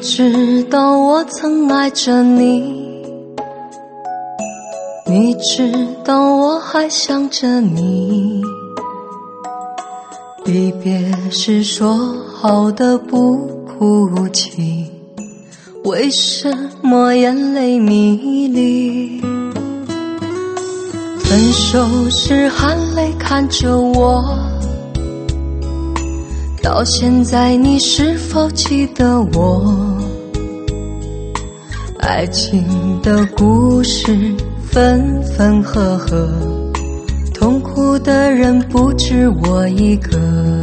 知道我曾爱着你，你知道我还想着你。离别时说好的不哭泣，为什么眼泪迷离？分手时含泪看着我，到现在你是否记得我？爱情的故事分分合合，痛苦的人不止我一个。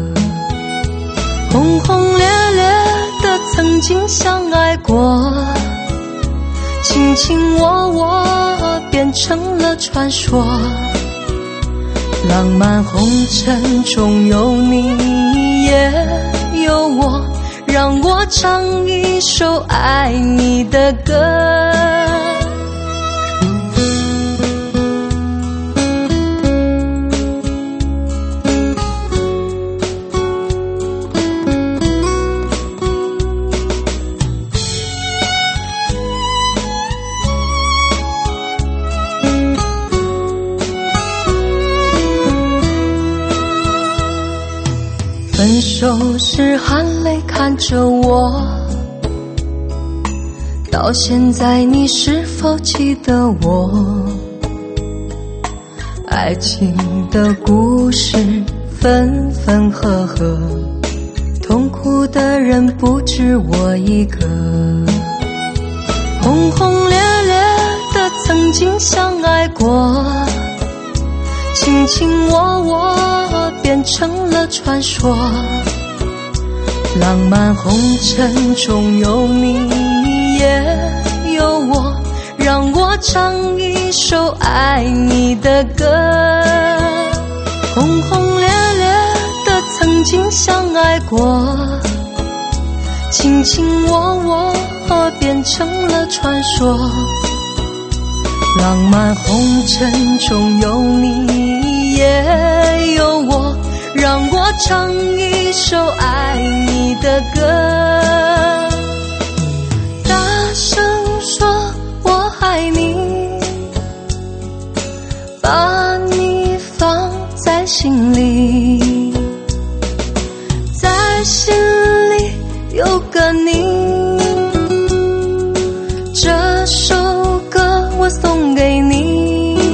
轰轰烈烈的曾经相爱过，卿卿我我变成了传说。浪漫红尘中有你也有我，让我唱一首爱你的歌。分手时含泪看着我，到现在你是否记得我？爱情的故事分分合合，痛苦的人不止我一个。轰轰烈烈的曾经相爱过，卿卿我我变成了传说。浪漫红尘中有你也有我，让我唱一首爱你的歌。轰轰烈烈的曾经相爱过，卿卿我我变成了传说。浪漫红尘中有你也有我，让我唱一首爱你的歌。大声说我爱你，把你放在心里，在心里有个你。这首歌我送给你。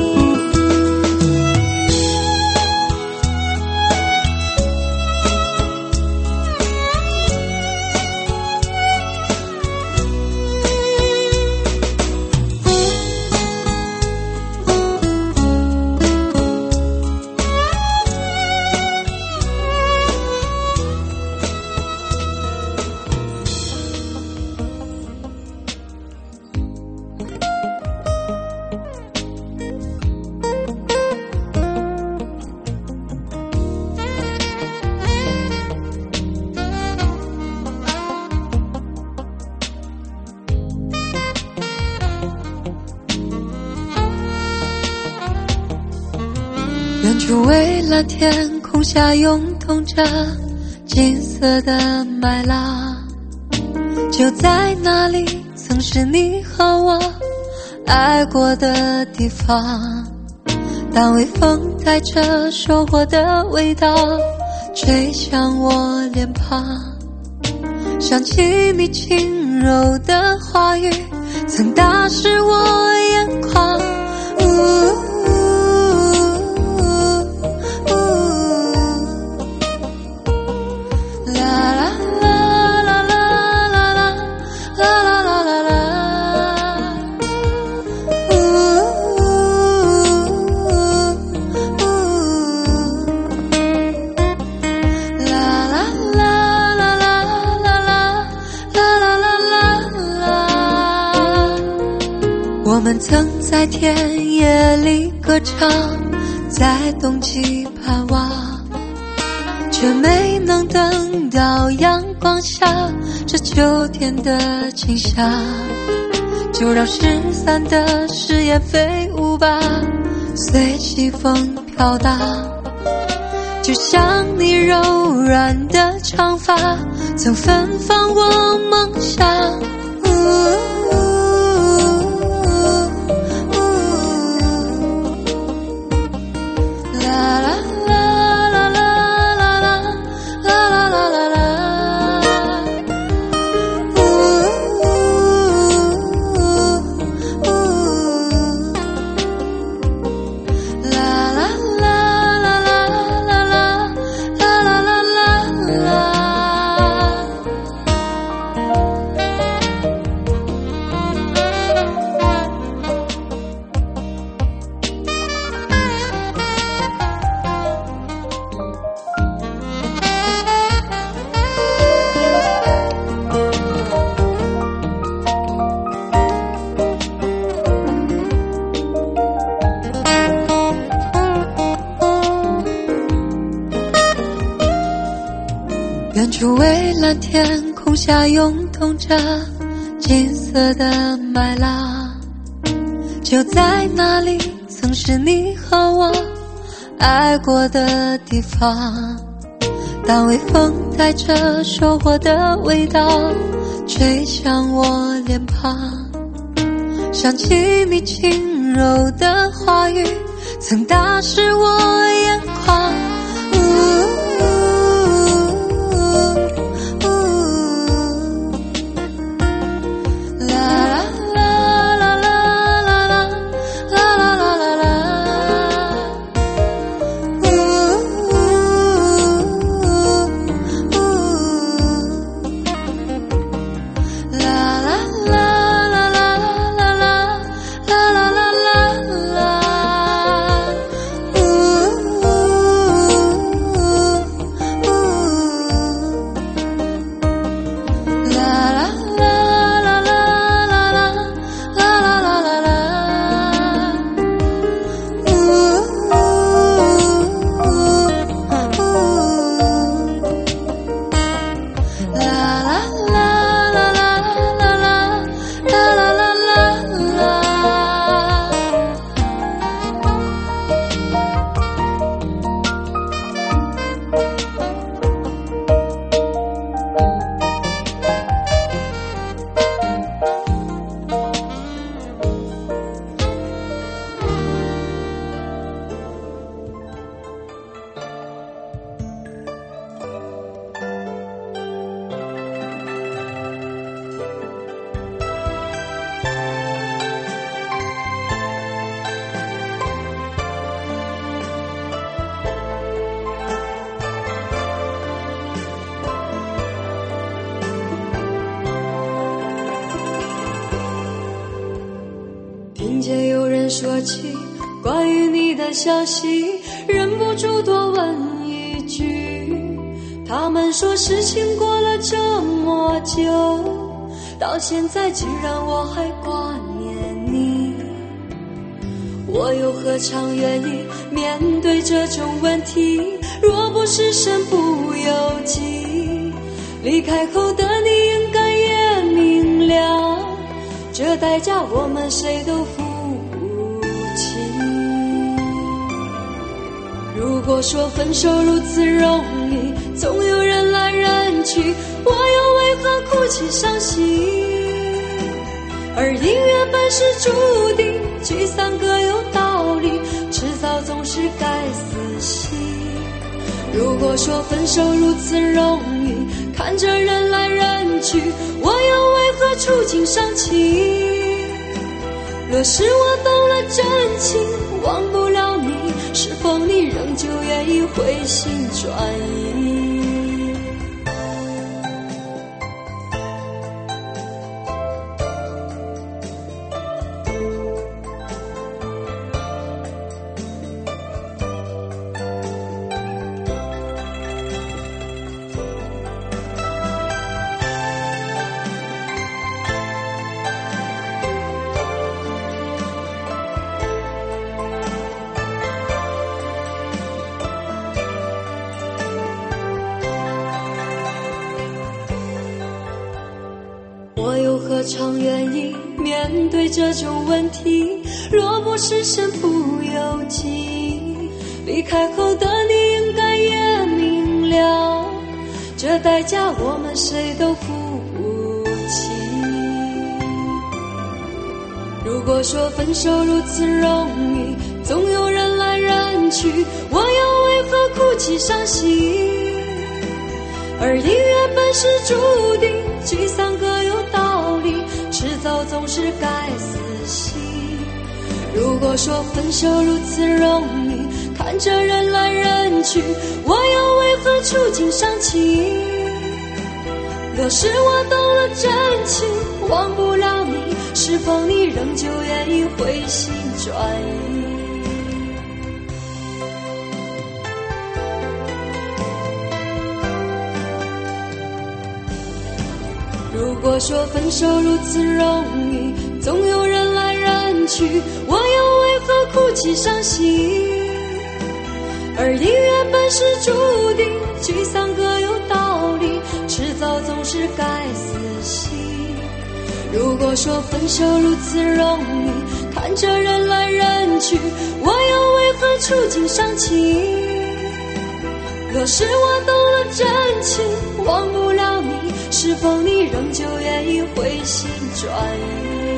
远处蔚蓝天空下涌动着金色的麦浪，就在那里曾是你和我爱过的地方。当微风带着收获的味道吹向我脸庞，想起你轻柔的话语曾打湿我眼眶。我们曾在田野里歌唱，在冬季盼望，却没能等到阳光下这秋天的景象。就让失散的誓言飞舞吧，随西风飘荡。 就像你柔软的长发曾芬芳我梦想。 远处蔚蓝天空下涌动着金色的麦浪，就在那里曾是你和我爱过的地方。当微风带着收获的味道吹向我脸庞，想起你轻柔的话语曾打湿我眼眶。 听见有人说起关于你的消息，忍不住多问一句，他们说事情过了这么久，到现在竟然我还挂念你，我又何尝愿意面对这种问题，若不是身不由己，离开后的你应该也明了，这代价我们谁都付不起。如果说分手如此容易，总有人来人去，我又为何哭泣伤心？而音乐本是注定，聚散各有道理，迟早总是该死心。如果说分手如此容易，看着人来人去，我又为何触景伤情？若是我懂了真情，忘不了你，是否你仍旧愿意回心转意？我又何尝愿意面对这种问题，若不是身不由己，离开后的你应该也了，这代价我们谁都付不起。如果说分手如此容易，总有人来人去，我又为何哭泣伤心？而音乐本是注定，聚散各有道理，迟早总是该死心。如果说分手如此容易，看着人来人去，我又为何触景伤情？若是我动了真情，忘不了你，是否你仍旧愿意回心转意？如果说分手如此容易，总有人来人去，我又为何哭泣伤心？而音乐本是注定，聚散各有道理，迟早总是该死心。如果说分手如此容易，看着人来人去，我又为何触景伤情？若是我动了真情，忘不了你，是否你仍旧愿意回心转意？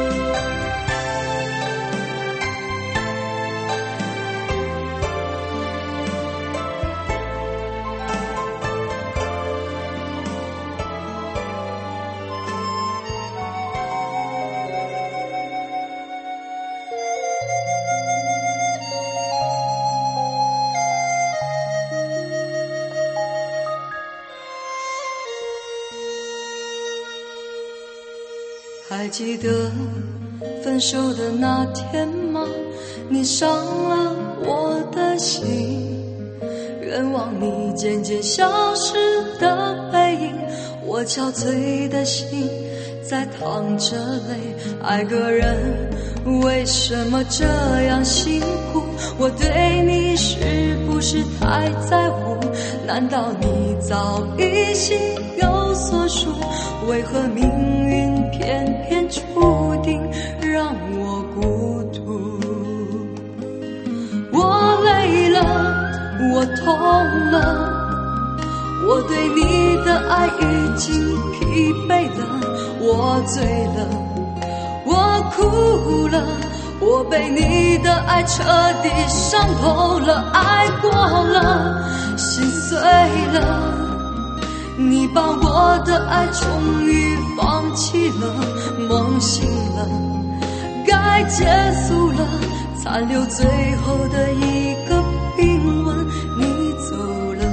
还记得分手的那天吗？你伤了我的心，愿望你渐渐消失的背影，我憔悴的心在淌着泪。爱个人为什么这样辛苦？我对你是不是太在乎？难道你早已心有所属？为何命运偏偏注定让我孤独？我累了，我痛了，我对你的爱已经疲惫了，我醉了，我哭了，我被你的爱彻底伤透了，爱过了，心碎了，你把我的爱终于放弃了，梦醒了，该结束了，残留最后的一个冰吻，你走了。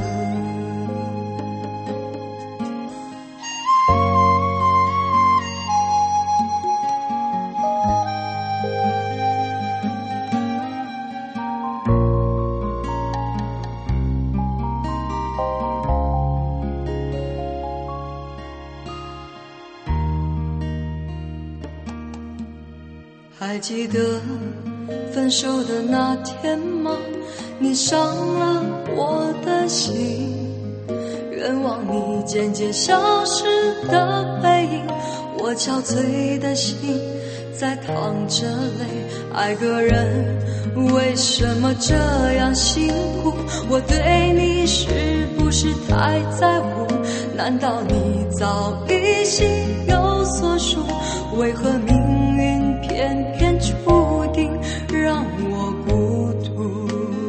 还记得分手的那天吗？你伤了我的心，愿望你渐渐消失的背影，我憔悴的心在淌着泪。爱个人为什么这样辛苦？我对你是不是太在乎？难道你早已心有所属？为何命运偏偏注定让我孤独？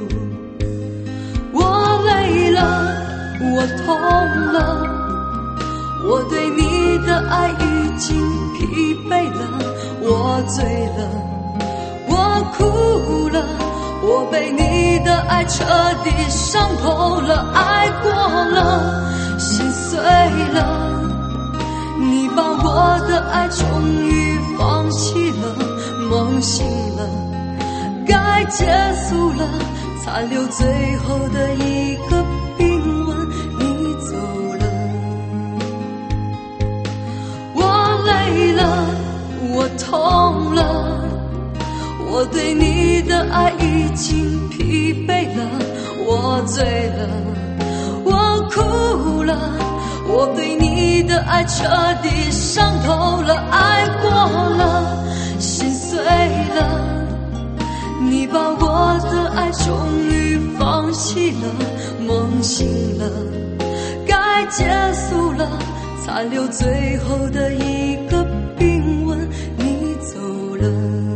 我累了，我痛了，我对你的爱已经疲惫了，我醉了，我哭了，我被你的爱彻底伤透了，爱过了，心碎了，你把我的爱终于放弃了，梦醒了，该结束了，残留最后的一个冰吻，你走了。我累了，我痛了，我对你的爱已经疲惫了，我醉了，我哭了，我被你的爱彻底伤透了，爱过了，心碎了，你把我的爱终于放弃了，梦醒了，该结束了，残留最后的一个冰吻，你走了。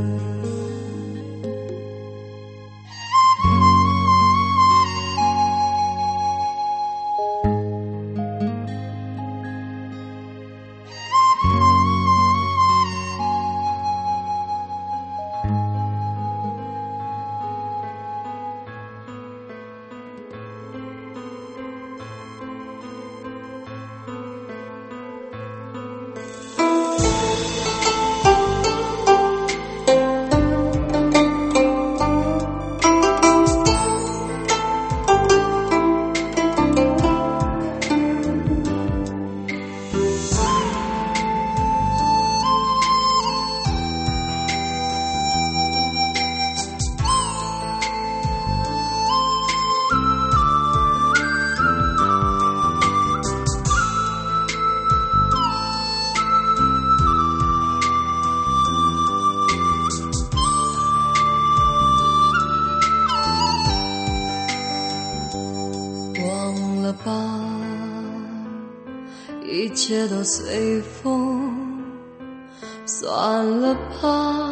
一切都随风，算了吧，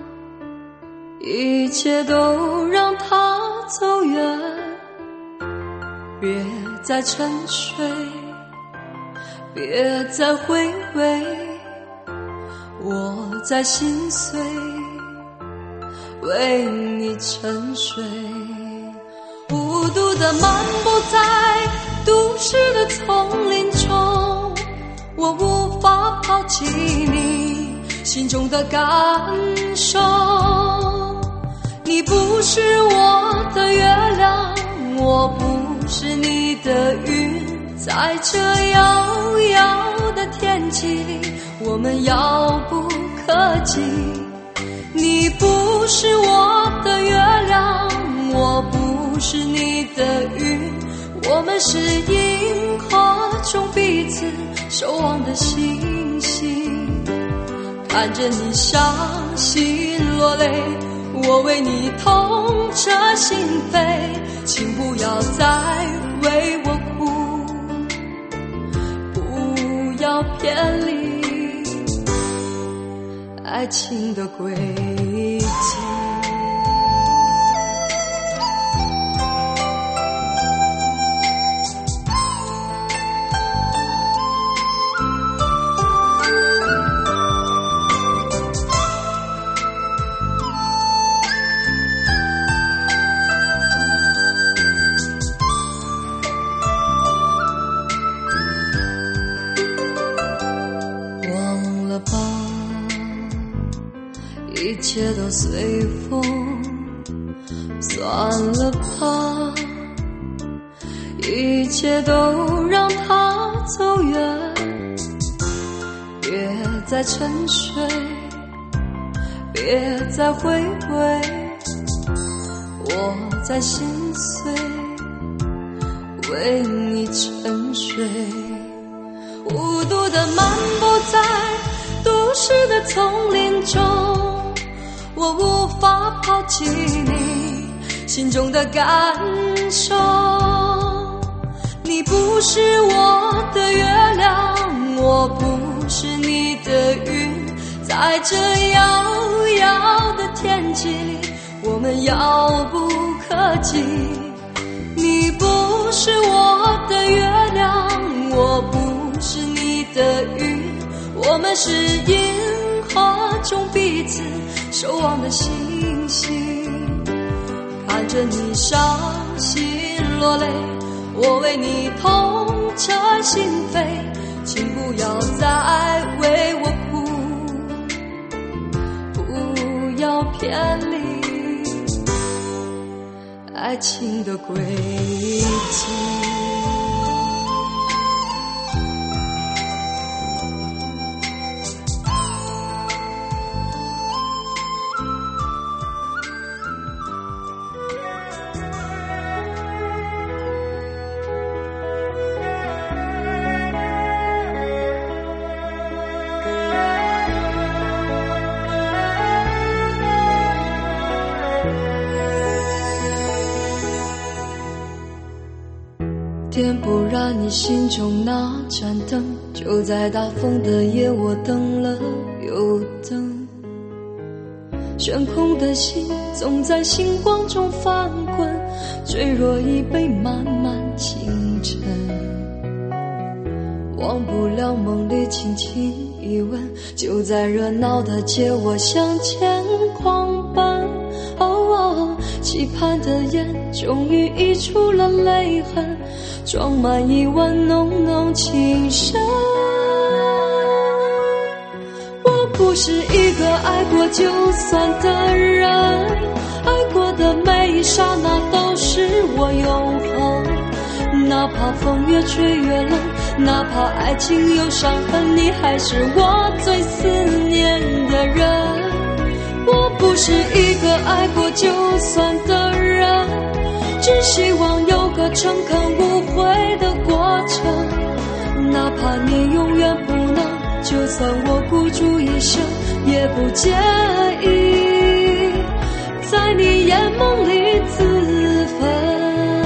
一切都让它走远，别再沉睡，别再回味，我在心碎，为你沉睡。孤独的漫步在都市的丛林中，我无法抛弃你心中的感受。你不是我的月亮，我不是你的云，在这遥遥的天际里，我们遥不可及。你不是我的月亮，我不是你的云，我们是银河中彼此守望的星星。看着你伤心落泪，我为你痛彻心扉，请不要再为我哭，不要偏离爱情的轨迹。一切都随风，算了吧，一切都让它走远，别再沉睡，别再回味，我在心碎，为你沉睡。孤独的漫步在都市的丛林中，我无法抛弃你心中的感受。你不是我的月亮，我不是你的云，在这遥遥的天际里，我们遥不可及。你不是我的月亮，我不是你的云，我们是银河中彼此守望的星星。看着你伤心落泪，我为你痛彻心扉，请不要再为我哭，不要偏离爱情的轨迹。 点不燃你心中那盏灯，就在大风的夜我等了又等。悬空的心总在星光中翻滚，坠落一杯漫漫清晨。忘不了梦里轻轻一吻，就在热闹的街我向前狂奔。期盼的眼终于溢出了泪痕，装满一碗浓浓情深。我不是一个爱过就算的人，爱过的每一刹那都是我永恒。哪怕风越吹越冷，哪怕爱情有伤痕，你还是我最思念的人。我不是一个爱过就算的人，只希望有个诚恳无悔的过程。哪怕你永远不能，就算我孤注一生也不介意，在你眼眸里自焚。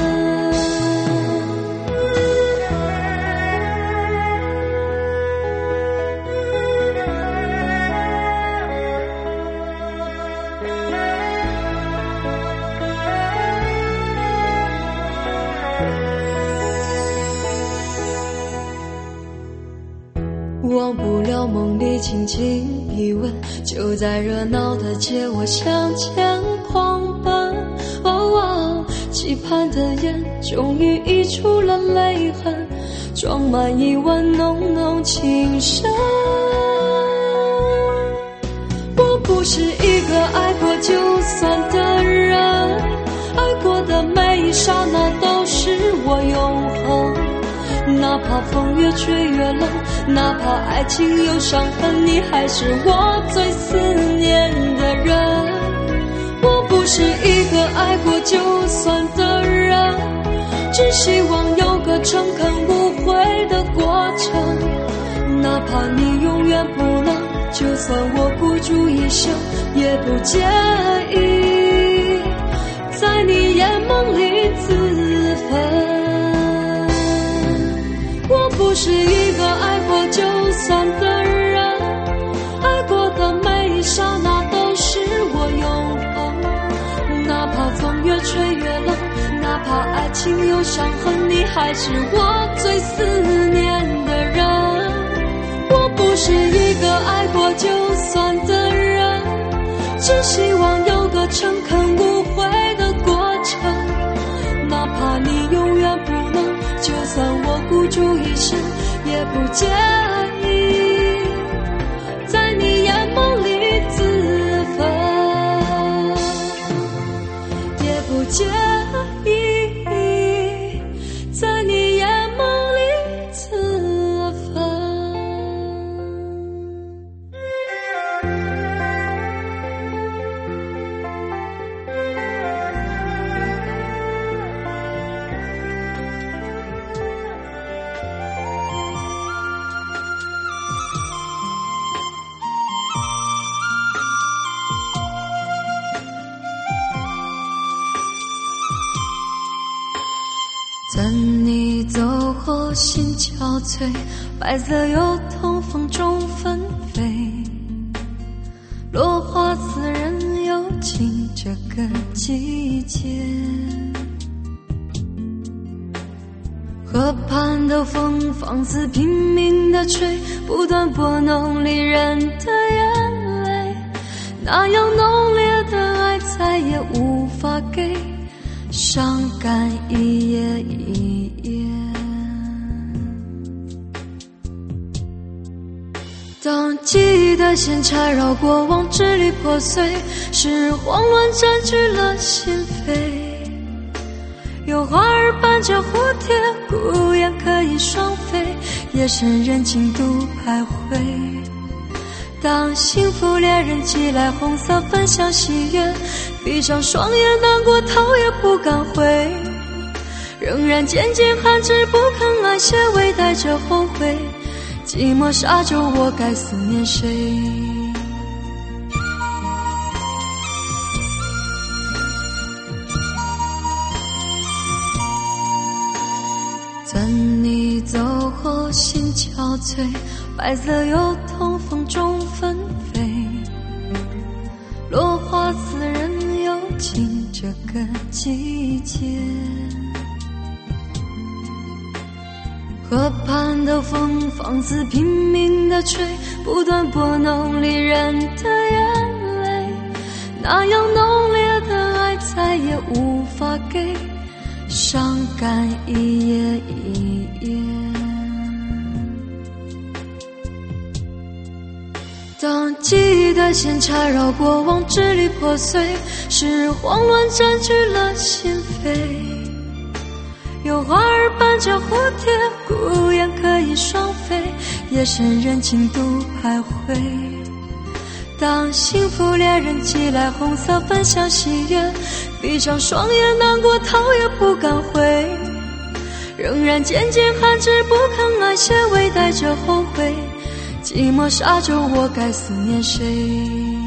忘不了梦里轻轻一吻，就在热闹的街我向前狂奔。期盼的眼终于溢出了泪痕，装满一碗浓浓情深。我不是一个爱过就算的人，爱过的每一刹那都是我永恒。哪怕风越吹越冷，哪怕爱情有伤痕，你还是我最思念的人。我不是一个爱过就算的人，只希望有个诚恳无悔的过程。哪怕你永远不能，就算我孤注一生也不介意，在你眼眸里自焚。我不是一个爱过就算的人，爱过的每一刹那都是我永恒。哪怕风越吹越冷，哪怕爱情有伤痕，你还是我最思念的人。我不是一个爱过就算的人，只希望有个诚恳无悔的过程。哪怕你永远不能，就算我孤注一生也不介意，在你眼眸里自焚，也不介意，在你眼眸里自焚。等你走后心憔悴，白色油桐风中纷飞，落花似人又尽这个季节。河畔的风放肆拼命地吹，不断拨弄离人的眼泪，那样浓烈的爱再也无法给，伤感一页一页。当记忆的线缠绕过往，支离破碎，是慌乱占据了心扉。有花儿伴着蝴蝶，孤雁可以双飞，夜深人静独徘徊。当幸福恋人寄来红色分享喜悦，闭上双眼难过头也不敢回，仍然渐渐含着不肯爱，些微带着后悔，寂寞沙洲我该思念谁？ 等你走后心憔悴，白色油桐风中纷飞，落花似人又尽这个季节。河畔的风放肆拼命地吹，不断拨弄离人的眼泪，那样浓烈的爱再也无法给，伤感一页一页。当记忆的线缠绕过往支离破碎，是慌乱占据了心扉，有花儿伴着蝴蝶，孤雁可以双飞，夜深人静独徘徊。当幸福恋人寄来红色分享喜悦，闭上双眼难过头也不敢回，仍然渐渐含着不肯爱些微带着后悔，寂寞沙洲我该思念谁。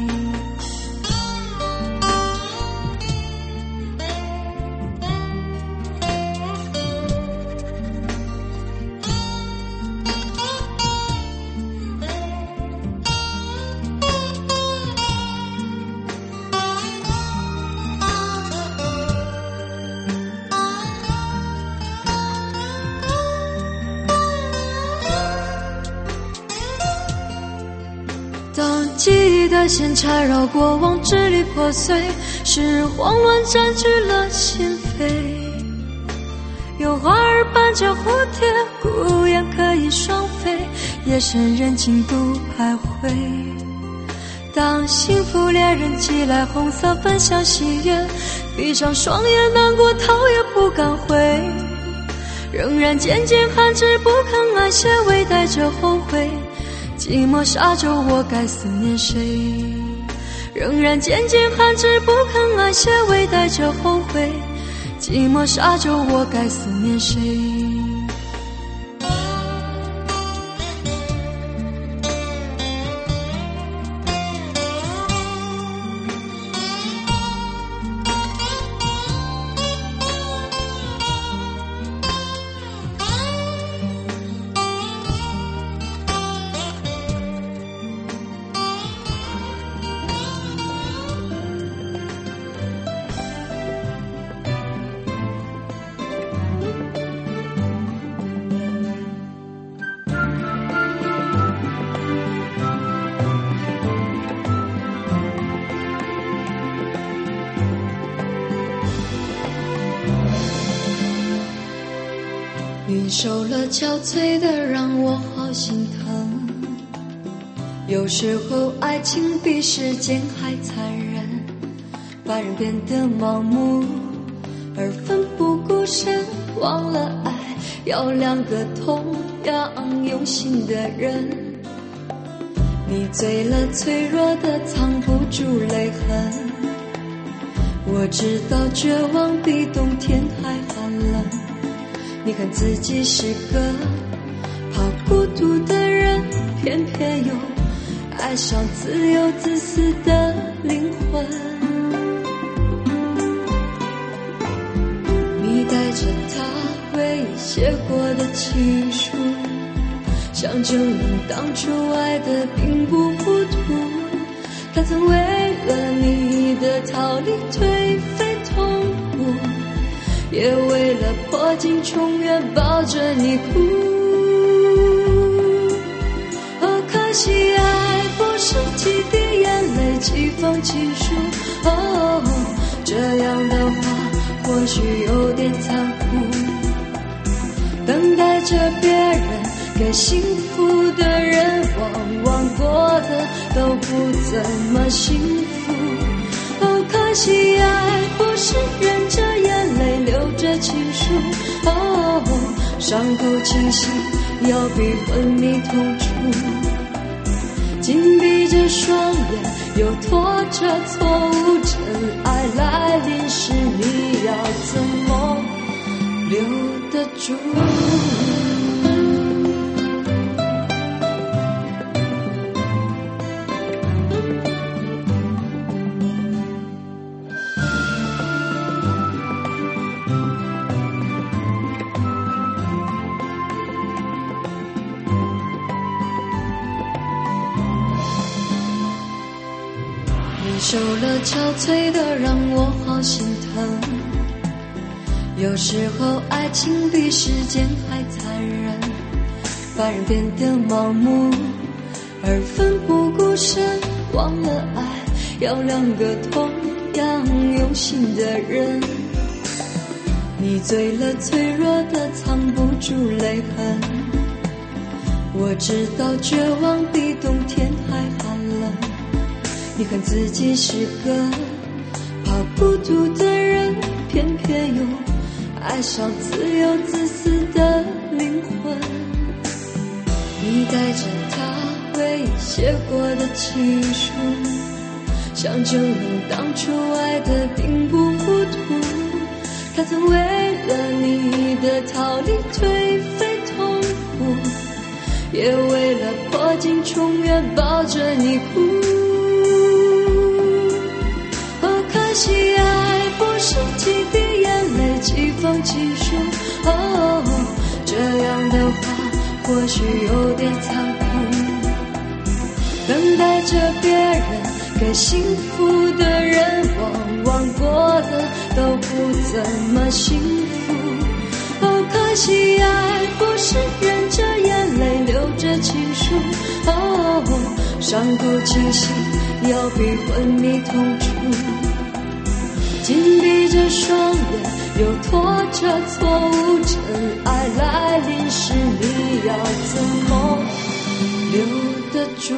记忆的线缠绕过往支离破碎，是慌乱占据了心扉，有花儿伴着蝴蝶，孤雁可以双飞，夜深人静独徘徊。当幸福恋人寄来红色分享喜悦，闭上双眼难过头也不敢回，仍然渐渐含着不肯爱些微带着后悔，寂寞沙洲我该思念谁，仍然渐渐含着不肯爱些微带着后悔，寂寞沙洲我该思念谁。你受了憔悴的让我好心疼，有时候爱情比时间还残忍，把人变得盲目而奋不顾身，忘了爱要两个同样用心的人。你醉了脆弱的藏不住泪痕，我知道绝望比冬天还寒冷，你看自己是个怕孤独的人，偏偏又爱上自由自私的灵魂。你带着他为你写过的情书，想证明当初爱的并不糊涂，他曾为了你的逃离颓废痛苦，也为了破镜重圆抱着你哭。哦，可惜爱不是几滴眼泪几封情书，哦，这样的话或许有点残酷，等待着别人给幸福的人，往往过得都不怎么幸福。哦，可惜爱不是忍着眼泪流着情书，哦，伤口清晰要比昏迷痛楚，紧闭着双眼又拖着错误，真爱来临时你要怎么留得住？ 受了憔悴的让我好心疼。有时候爱情比时间还残忍，把人变得盲目而奋不顾身，忘了爱要两个同样用心的人。你醉了，脆弱的藏不住泪痕。我知道绝望比冬天还寒冷，你看自己是个怕孤独的人，偏偏又爱上自由自私的灵魂。你带着他为写过的情书，想证明当初爱的并不糊涂。他曾为了你的逃离颓废痛苦，也为了破镜重圆抱着你哭。哦，可惜爱不是几滴眼泪几封情书。哦，这样的话或许有点残酷。等待着别人给幸福的人，往往过的都不怎么幸福。哦，可惜爱不是忍着眼泪流着情书。哦，伤口清晰要比昏迷痛楚。紧闭着双眼，又拖着错误，真爱来临时，你要怎么留得住？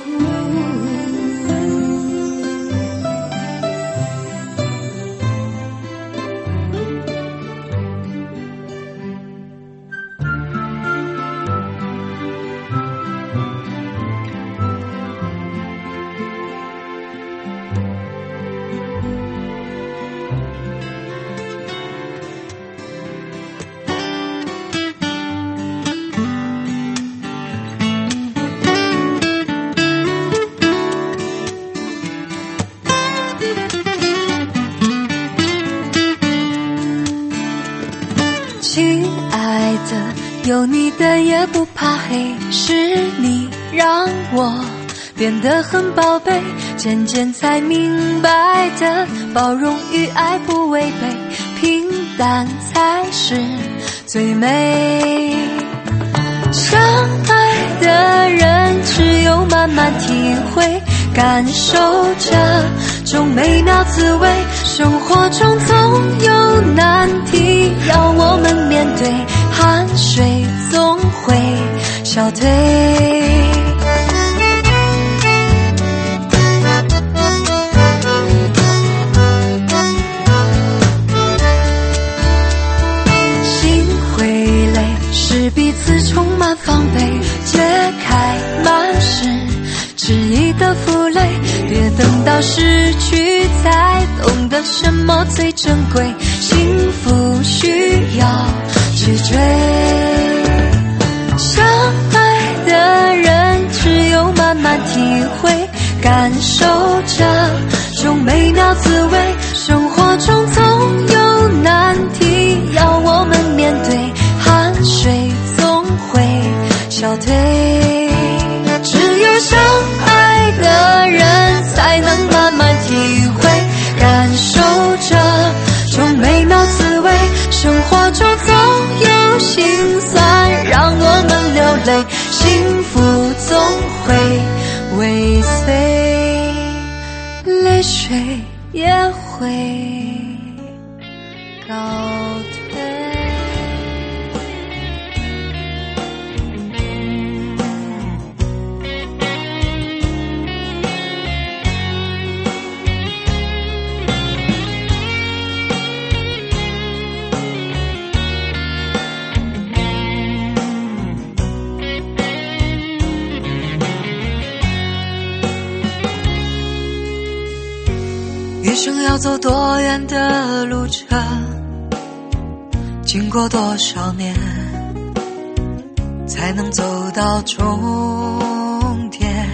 亲爱的，有你的也不怕黑，是你让我变得很宝贝，渐渐才明白的，包容与爱不违背，平淡才是最美。相爱的人只有慢慢体会，感受这种美妙滋味，生活中总有难题要我们面对，汗水总会消退。心会累，是彼此充满防备，解开满是质疑的负累，别等到失去才懂得什么最珍贵，幸福需要去追。相爱的人只有慢慢体会，感受这种美妙滋味，生活中总有难题要我们面对，汗水总会消退。只有相爱的人才能慢慢体会，感受这种美妙滋味，生活中总有心酸让我们流泪，幸福总会尾随，泪水也会告退。余生要走多远的路程，经过多少年，才能走到终点？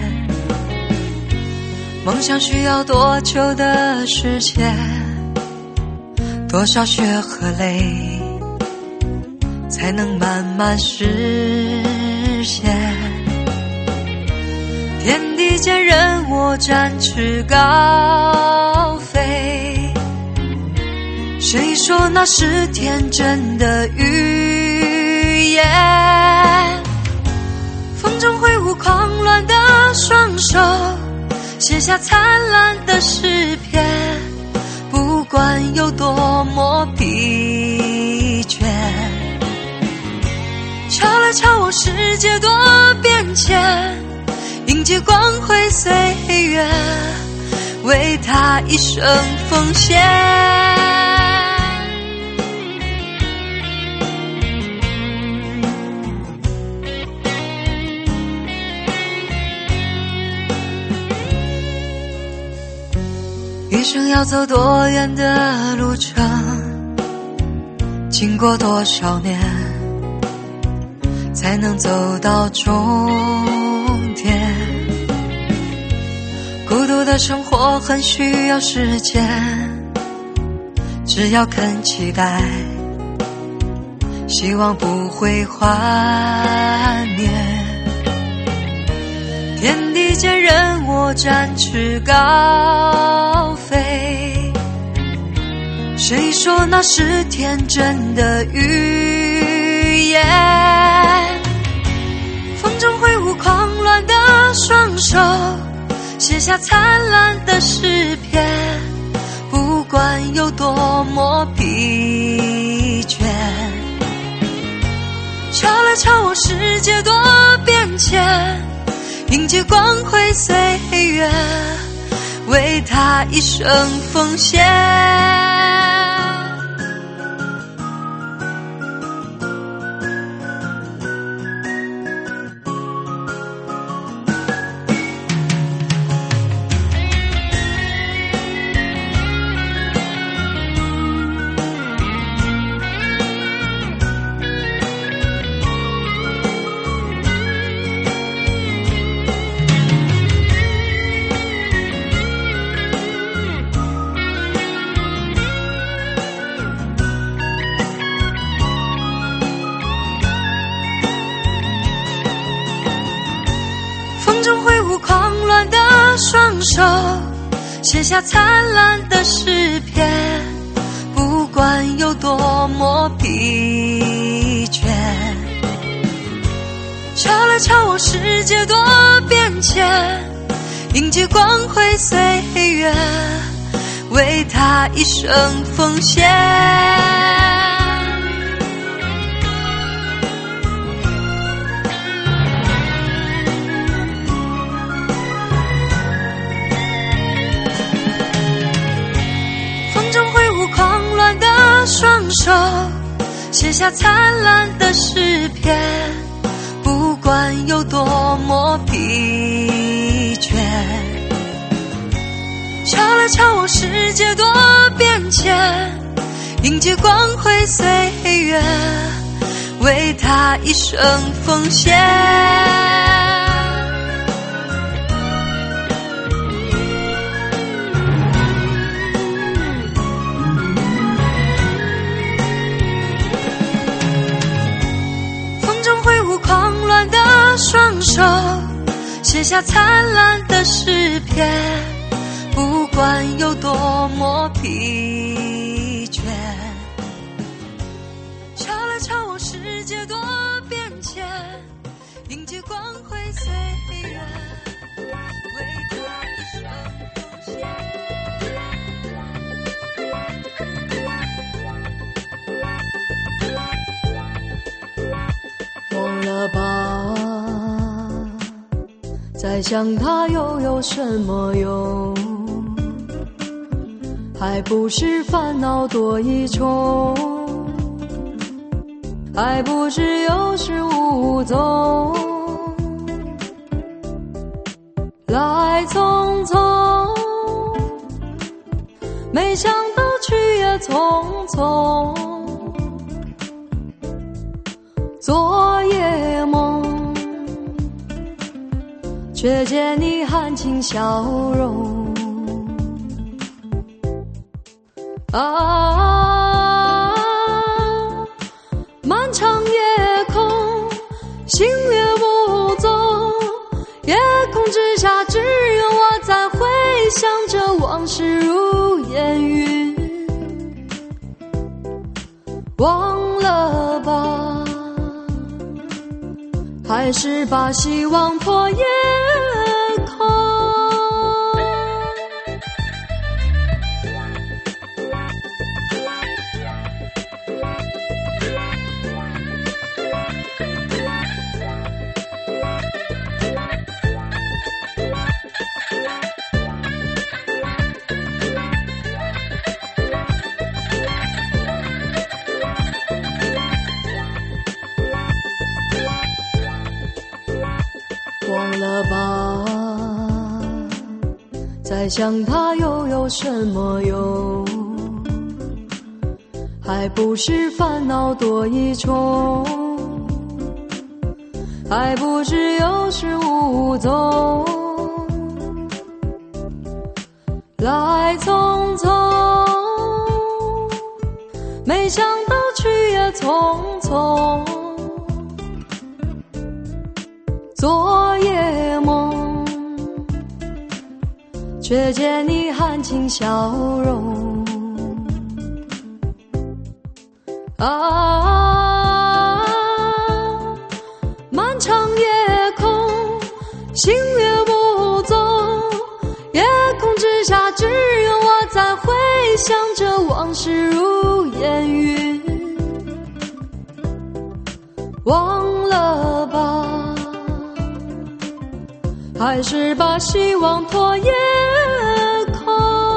梦想需要多久的时间，多少血和泪，才能慢慢实现？天地间任我我展翅高飞。谁说那是天真的语言？风中挥舞狂乱的双手，写下灿烂的诗篇。不管有多么疲倦，敲来敲我世界多变迁，迎接光辉岁月，为他一生奉献。一生要走多远的路程，经过多少年，才能走到终点？孤独的生活很需要时间，只要肯期待，希望不会幻灭。天地间任我展翅高飞，谁说那是天真的语言？风中挥舞狂乱的双手，写下灿烂的诗篇。不管有多么疲倦，敲来敲我世界多变迁，迎接光辉岁月，为他一生奉献。狂乱的双手，写下灿烂的诗篇。不管有多么疲倦，敲来敲我世界多变迁，迎接光辉岁月，为他一生奉献。狂乱的双手，写下灿烂的诗篇。不管有多么疲倦，敲来敲我世界多变迁，迎接光辉岁月，为他一生奉献。狂乱的双手，写下灿烂的诗篇。不管有多么疲倦，敲来敲我世界多变迁，迎接光辉岁月，为他一生奉献。 忘了吧，再想他又有什么用？还不是烦恼多一重，还不是有始无终。来匆匆，没想到去也匆匆。昨夜梦，却见你含情笑容。啊，漫长夜空，星月无踪，夜空之下只有我在想着往事如烟云，忘了吧，还是把希望拖夜空。忘了吧，再想它又有什么用？还不是烦恼多一重，还不是有始无终，来匆匆，没想到去也匆匆。昨夜梦，却见你含情笑容。啊，漫长夜空，星月不踪，夜空之下只有我在回想着往事如烟云。忘了吧，还是把希望拖夜空。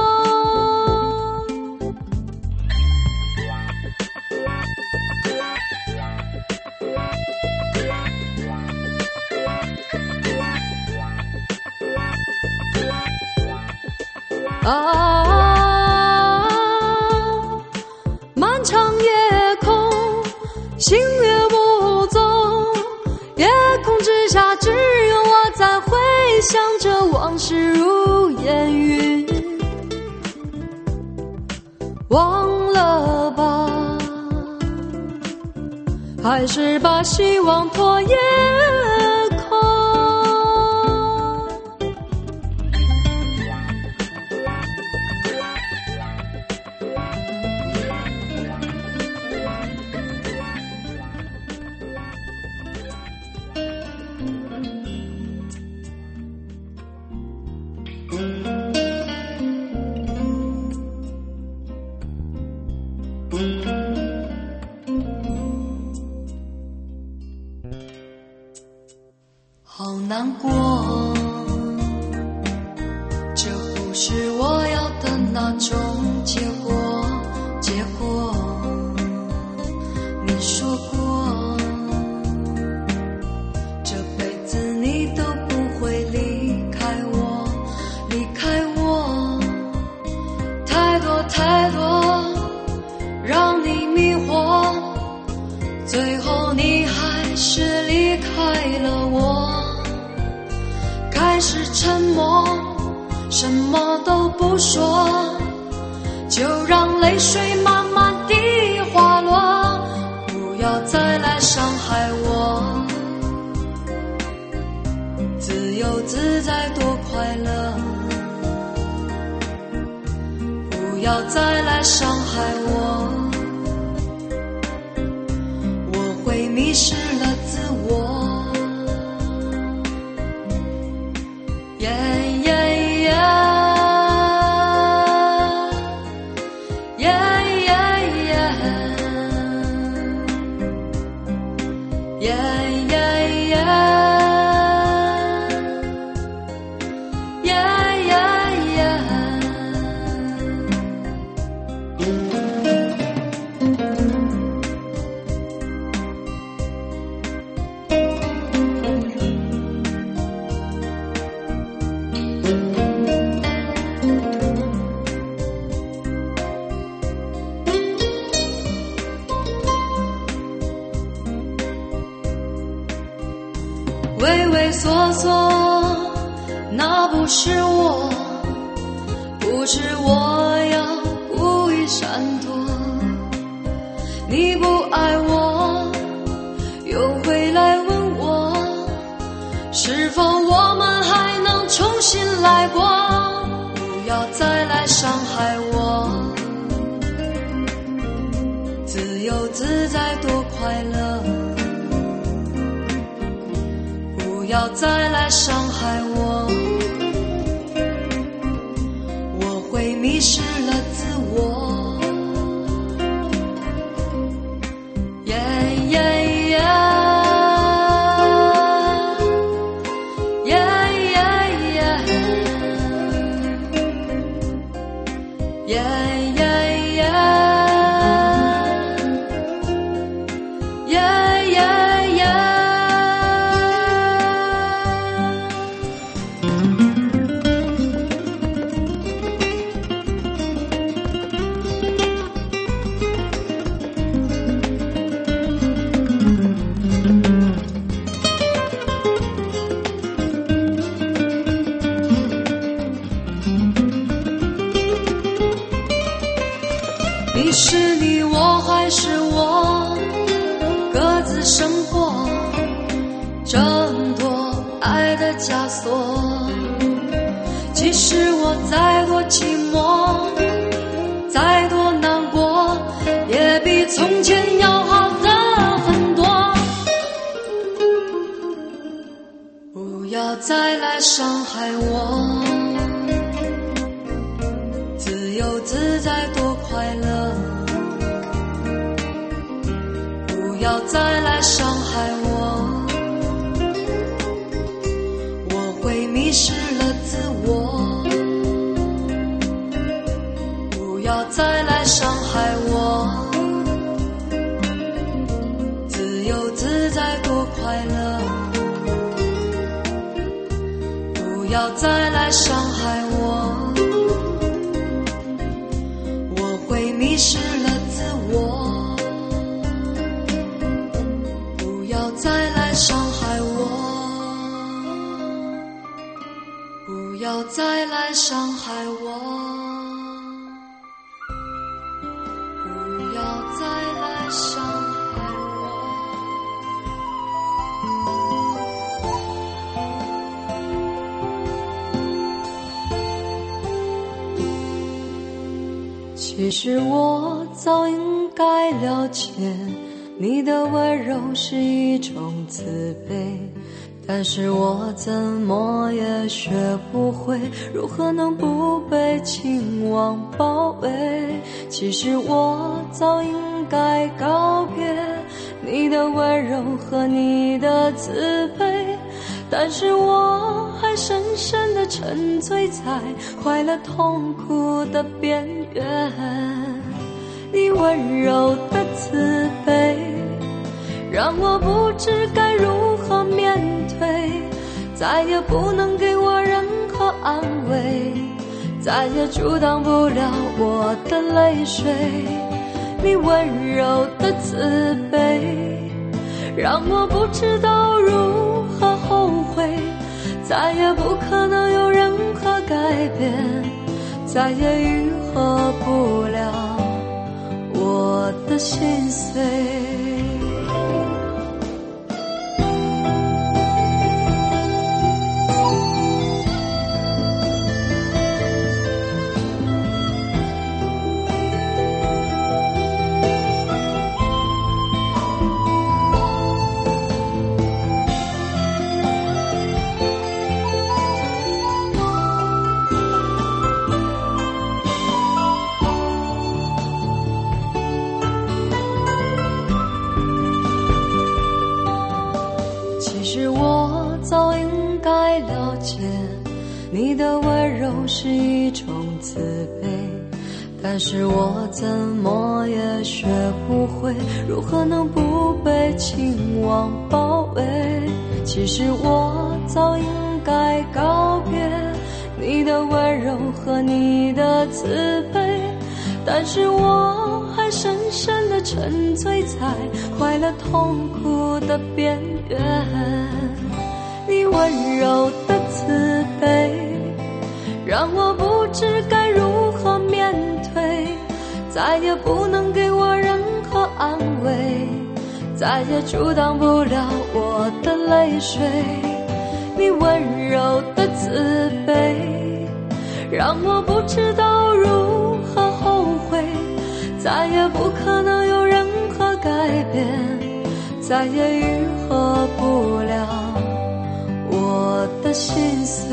啊，漫长夜空，星月不踪，夜空之下只有我在回想着往事如烟云。忘了吧，还是把希望拖夜空。好难过，这不是我要的那种结果。你说过，这辈子你都不会离开我，太多让你迷惑，最后你还是离开了我。开始沉默，什么都不说，就让泪水慢慢地滑落，不要再来伤害我。自由自在多快乐，不要再来伤害我，我会迷失了自我。畏畏缩缩，那不是我，不是我要故意闪躲。你不爱我，又回来问我，是否我们还能重新来过？不再来伤害我，自由自在多快乐，不要再来伤害我，我会迷失了自我。你是你，我还是我，各自生活，挣脱爱的枷锁。即使我再多寂寞，再多难过，也比从前要好的很多。不要再来伤害我，自由自在多快乐，不要再来伤害我，我会迷失了自我。不要再来伤害我，自由自在多快乐，不要再来伤害我，我会迷失了自我。不要再来伤害我，不要再来伤害我，不要再来伤害我。其实我早应该了解，你的温柔是一种慈悲，但是我怎么也学不会如何能不被情网包围。其实我早应该告别你的温柔和你的慈悲，但是我还深深地沉醉在快乐痛苦的边缘。你温柔的慈悲让我不知该如何面对，再也不能给我任何安慰，再也阻挡不了我的泪水。你温柔的慈悲让我不知道如何后悔，再也不可能有任何改变，再也愈合不了我的心碎。你的温柔是一种慈悲，但是我怎么也学不会如何能不被情网包围。其实我早应该告别你的温柔和你的慈悲，但是我还深深地沉醉在快乐痛苦的边缘。你温柔的慈悲让我不知该如何面对，再也不能给我任何安慰，再也阻挡不了我的泪水。你温柔的慈悲让我不知道如何后悔，再也不可能有任何改变，再也愈合不了我的心碎。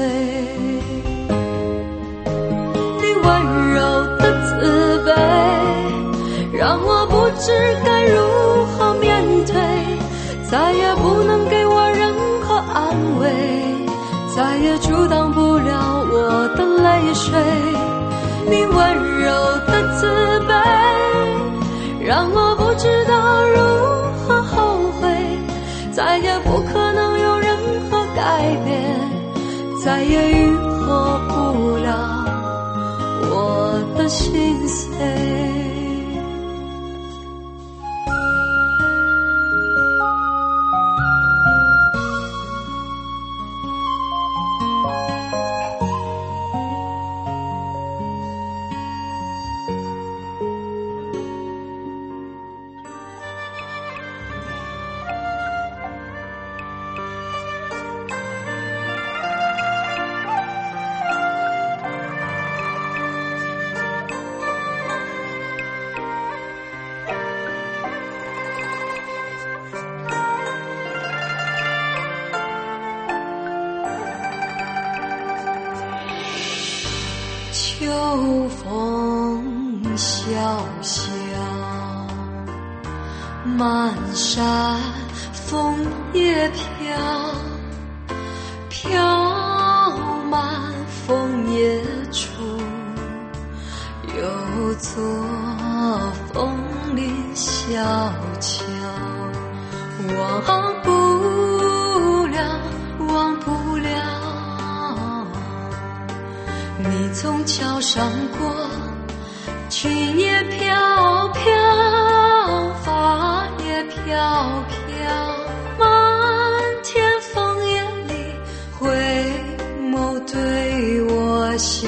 你温柔的慈悲，让我不知该如何面对，再也不能给我任何安慰，再也阻挡不了我的泪水。你温柔的慈悲，让我不知道如何后悔，再也不可能有任何改变，再也愈合不了我的心碎。秋风萧萧，满山枫叶飘，飘满枫叶处，又作枫林小桥。忘不了，忘不了，你从桥上过，裙也飘飘，发也飘飘，满天枫叶里回眸对我笑。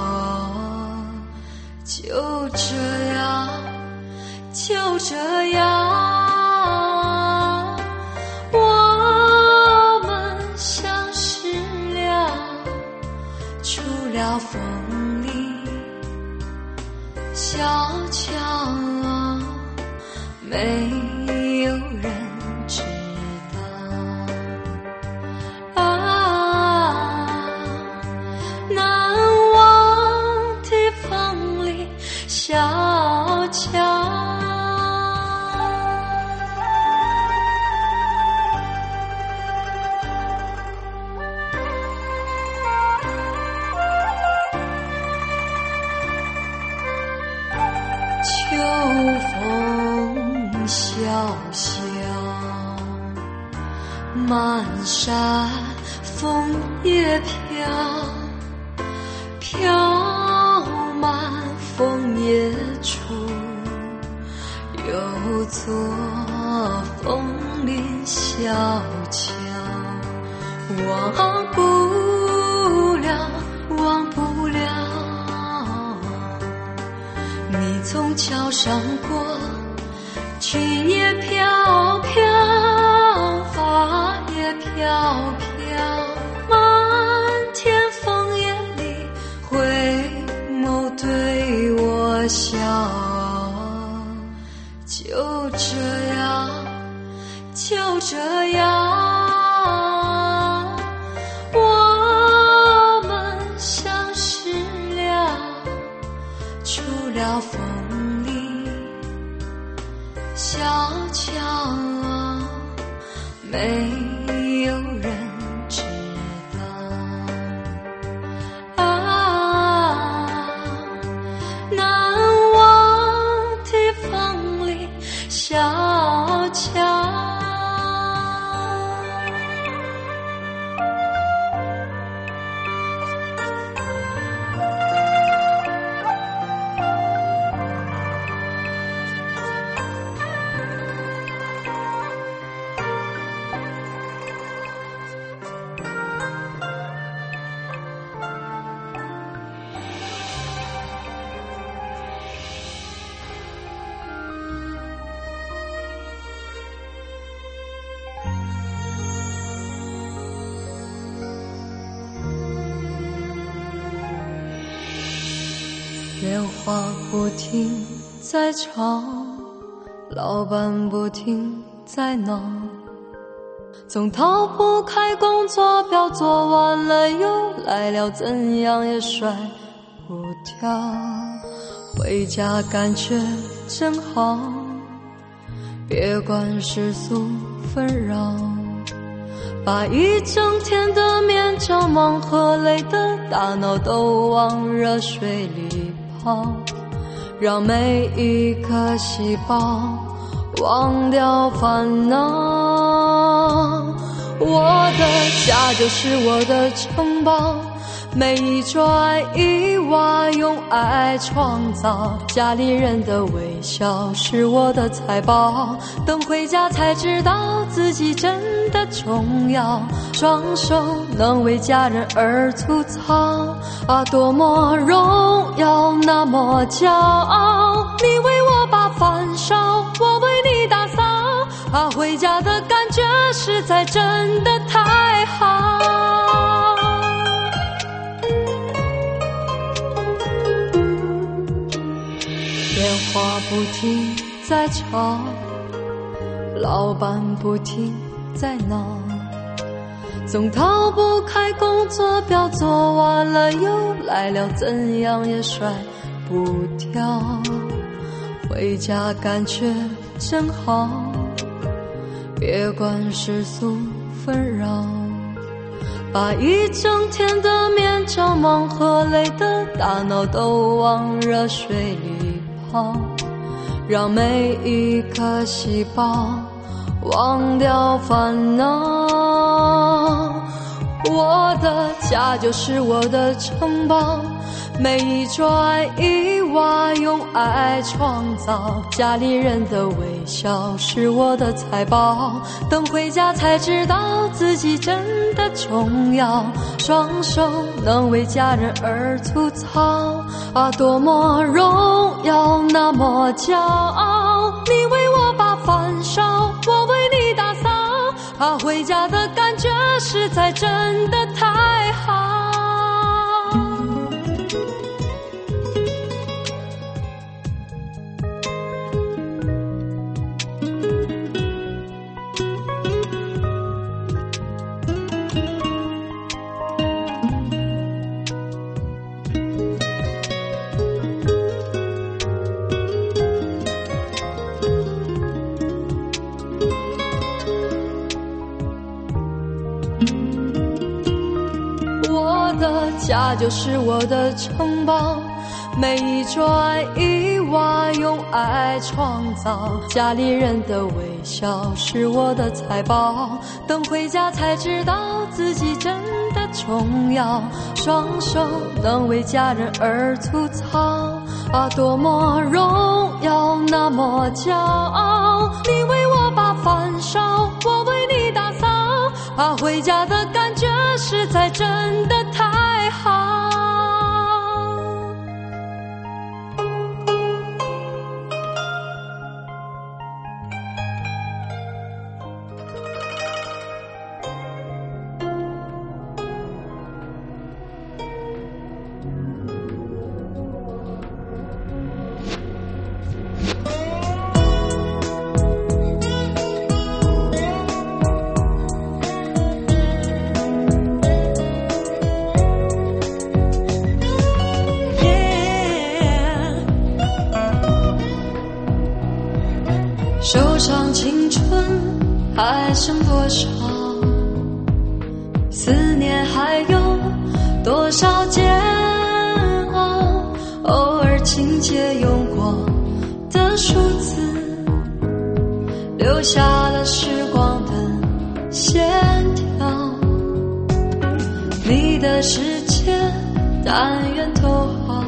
就这样，就这样，我们相识了，出了枫林小桥，没有人知道啊，难忘的枫林小桥。秋风萧萧，满山枫叶飘，飘满枫叶处，又作枫林小桥。忘不了，忘不了，你从桥上过，裙也飘飘，发也飘飘，满天枫叶里回眸对我笑。就这样，就这样，我们相识了，出了枫林小桥，没有人知道啊，难忘的枫林小桥。 电话不停在吵，老板不停在闹，总逃不开工作表，做完了又来了，怎样也甩不掉。回家感觉真好，别管世俗纷扰，把一整天的面罩、忙和累的大脑都往热水里泡，让每一颗细胞忘掉烦恼。我的家就是我的城堡，每一砖一瓦用爱创造，家里人的微笑是我的财宝，等回家才知道自己真的重要，双手能为家人而粗糙啊，多么荣耀，那么骄傲，你为我把饭烧，我为你打扫啊，回家的感觉实在真的太好。电话不停在吵，老板不停在闹，总逃不开工作表，做完了又来了，怎样也甩不掉。回家感觉真好，别管世俗纷扰，把一整天的面罩、忙和累的大脑都往热水里泡，让每一颗细胞忘掉烦恼。我的家就是我的城堡，每一砖一瓦用爱创造，家里人的微笑是我的财宝，等回家才知道自己真的重要，双手能为家人而粗糙啊，多么荣耀，那么骄傲，你为我把饭烧，我为你打扫啊，回家的感觉实在真的太好。家就是我的城堡，每一砖一瓦用爱创造，家里人的微笑是我的财宝，等回家才知道自己真的重要，双手能为家人而粗糙啊，多么荣耀，那么骄傲，你为我把饭烧，我为你打扫啊，回家的感觉实在真的太好。手上青春还剩多少，思念还有多少煎熬，偶尔轻借用过的数字，留下了时光的线条，你的世界但愿都好，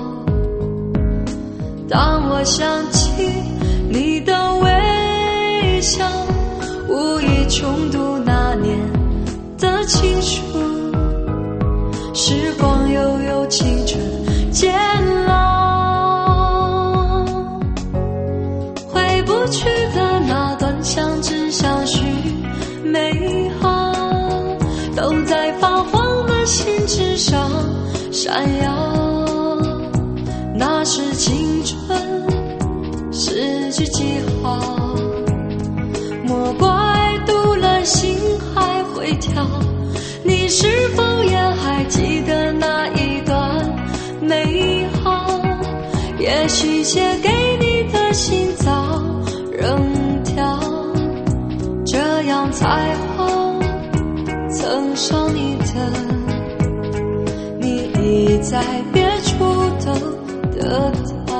当我想起你的微笑，无意重读那年的情书，时光悠悠，青春渐老，回不去的那段相知相许美好，都在发黄的信纸上闪耀，那是青春失去记号，莫怪读了心还会跳。你是否也还记得那一段美好？也许写给你的信早扔掉，这样才好。曾伤你的，你已在别处都得到。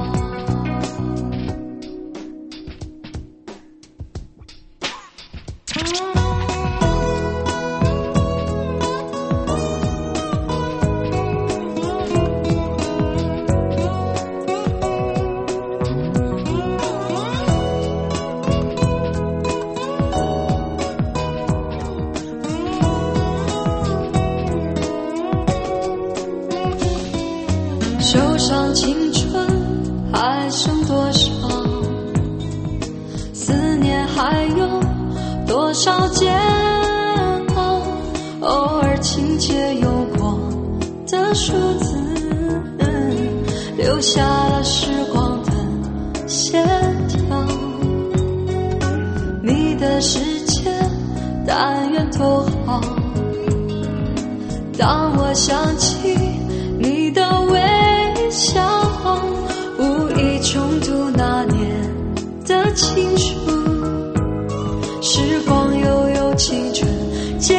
手上青春还剩多少？思念还有多少煎熬？偶尔亲切有过的数字，留下了时光的线条。你的世界但愿都好。当我想起你的微笑，无意重读那年的情书。时光悠悠，青春渐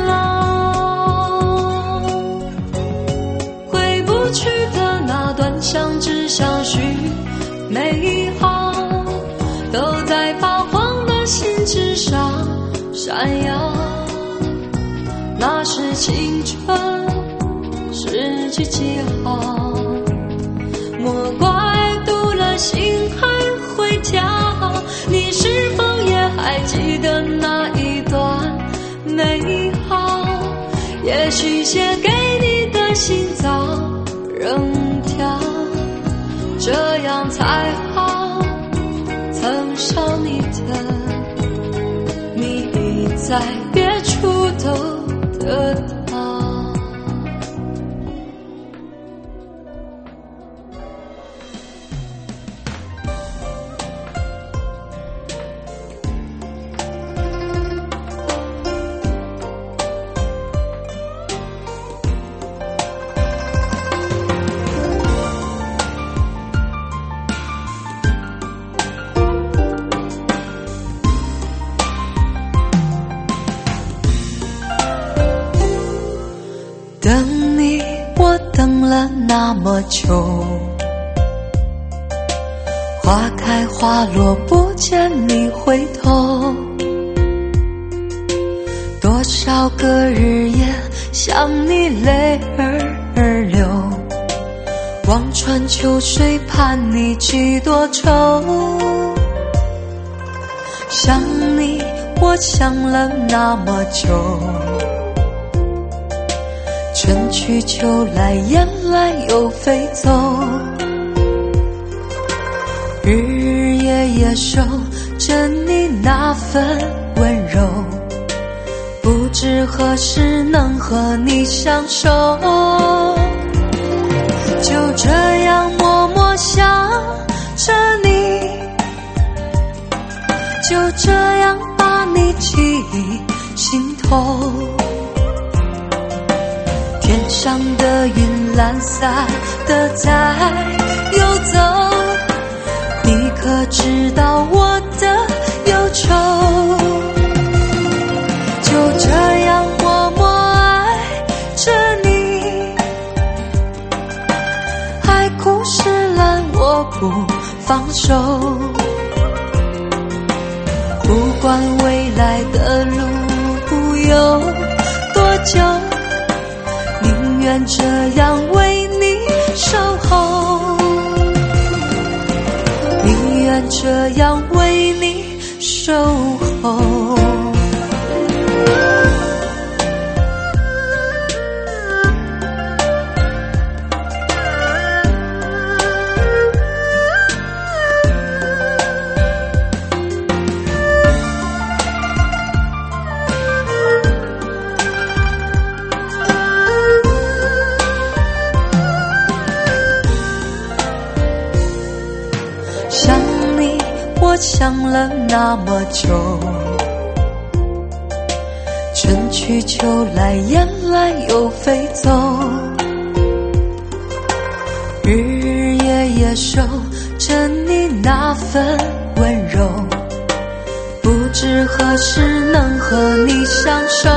老，回不去的那段相知相许美好，都在发黄的信纸上闪耀。那是青春失去记号，莫怪读了心还会跳。你是否也还记得那一段美好？也许写给你的信早扔掉，这样才好。曾伤你的，你已在别处都得到。 等你，我等了那么久，花开花落不见你回头，多少个日夜想你泪儿流，望穿秋水盼你几多愁。想你，我想了那么久，春去秋来，雁来又飞走，日日夜夜守着你那份温柔，不知何时能和你相守。就这样默默想着你，就这样把你记忆心头。天上的云懒散的在游走，你可知道我的忧愁？就这样默默爱着你，海枯石烂我不放手，不管未来的路有多久，宁愿这样为你守候，宁愿这样为你守候。 想了那么久，春去秋来，雁来又飞走，日日夜夜守着你那份温柔，不知何时能和你相守，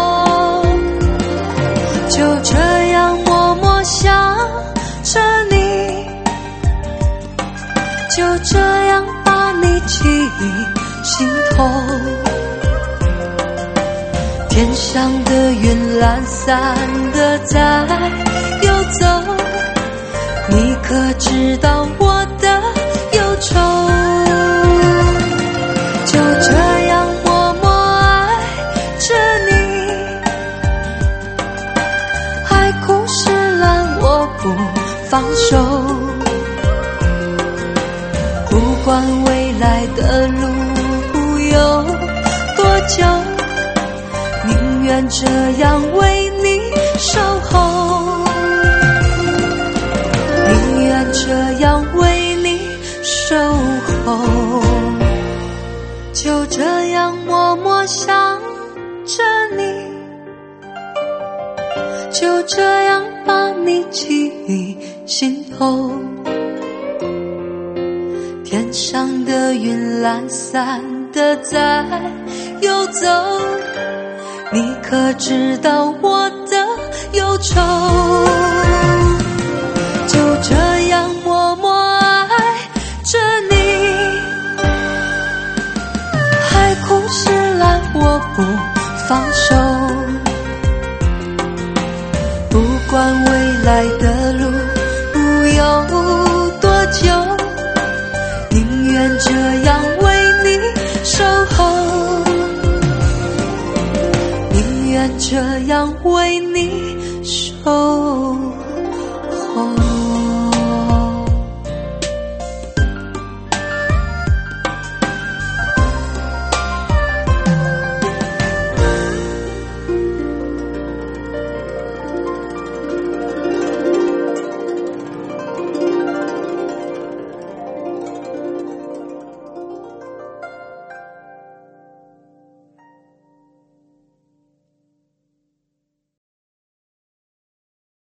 就这样默默想着你，就这样把你记忆心头，天上的云懒散的在游走，你可知道我的忧愁，就这样默默爱着你，海枯石烂我不放手，不管未来的路有多久，宁愿这样为你守候，宁愿这样为你守候，就这样默默想着你，就这样把你记忆心头，天上的云懒散的在游走，你可知道我的忧愁，就这